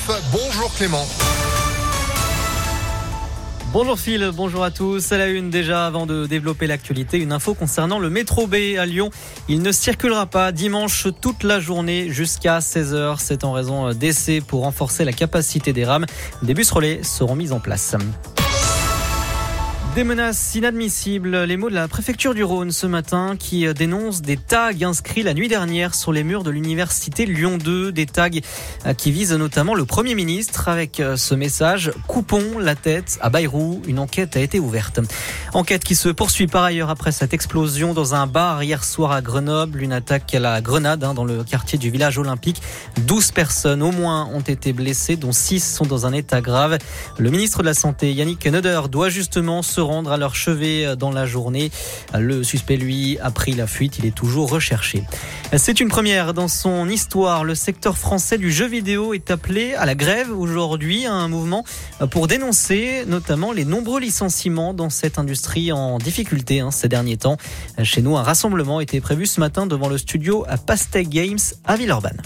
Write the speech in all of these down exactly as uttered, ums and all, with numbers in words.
neuf. Bonjour Clément. Bonjour Phil, bonjour à tous. À la une déjà, avant de développer l'actualité, une info concernant le métro B à Lyon. Il ne circulera pas dimanche toute la journée jusqu'à seize heures. C'est en raison d'essais pour renforcer la capacité des rames. Des bus relais seront mis en place. Des menaces inadmissibles, les mots de la préfecture du Rhône ce matin qui dénonce des tags inscrits la nuit dernière sur les murs de l'université Lyon deux, des tags qui visent notamment le Premier ministre avec ce message « Coupons la tête à Bayrou ». Une enquête a été ouverte. Enquête qui se poursuit par ailleurs après cette explosion dans un bar hier soir à Grenoble, une attaque à la grenade hein, dans le quartier du village olympique. douze personnes au moins ont été blessées, dont six sont dans un état grave. Le ministre de la Santé, Yannick Neuder, doit justement se rendre à leur chevet dans la journée. Le suspect, lui, a pris la fuite. Il est toujours recherché. C'est une première dans son histoire. Le secteur français du jeu vidéo est appelé à la grève aujourd'hui, un mouvement pour dénoncer notamment les nombreux licenciements dans cette industrie en difficulté hein, ces derniers temps. Chez nous, un rassemblement était prévu ce matin devant le studio à Pastèque Games à Villeurbanne.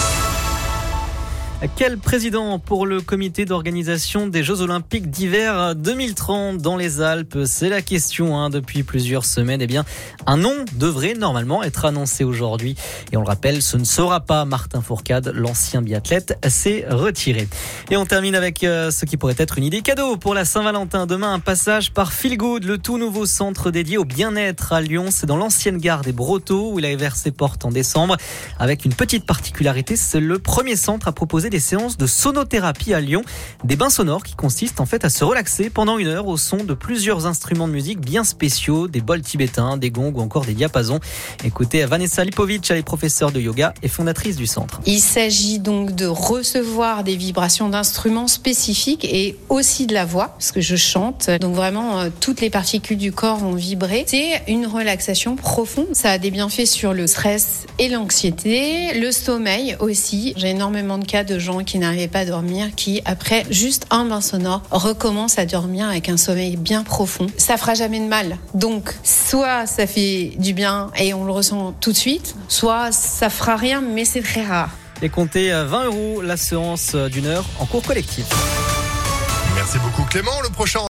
Quel président pour le comité d'organisation des Jeux Olympiques d'hiver deux mille trente dans les Alpes? C'est la question hein, depuis plusieurs semaines. Eh bien, un nom devrait normalement être annoncé aujourd'hui. Et on le rappelle, ce ne sera pas Martin Fourcade, l'ancien biathlète s'est retiré. Et on termine avec euh, ce qui pourrait être une idée cadeau pour la Saint-Valentin. Demain, un passage par Feel Good, le tout nouveau centre dédié au bien-être à Lyon. C'est dans l'ancienne gare des Brotteaux où il a ouvert ses portes en décembre. Avec une petite particularité, c'est le premier centre à proposer des séances de sonothérapie à Lyon, des bains sonores qui consistent en fait à se relaxer pendant une heure au son de plusieurs instruments de musique bien spéciaux, des bols tibétains, des gongs ou encore des diapasons. Écoutez Vanessa Lipovic, elle est professeure de yoga et fondatrice du centre. Il s'agit donc de recevoir des vibrations d'instruments spécifiques et aussi de la voix, parce que je chante. Donc vraiment, euh, toutes les particules du corps vont vibrer. C'est une relaxation profonde. Ça a des bienfaits sur le stress et l'anxiété, le sommeil aussi. J'ai énormément de cas de gens qui n'arrivaient pas à dormir, qui après juste un bain sonore recommencent à dormir avec un sommeil bien profond. Ça fera jamais de mal. Donc soit ça fait du bien et on le ressent tout de suite, soit ça fera rien mais c'est très rare. Et comptez vingt euros la séance d'une heure en cours collectif. Merci beaucoup Clément. Le prochain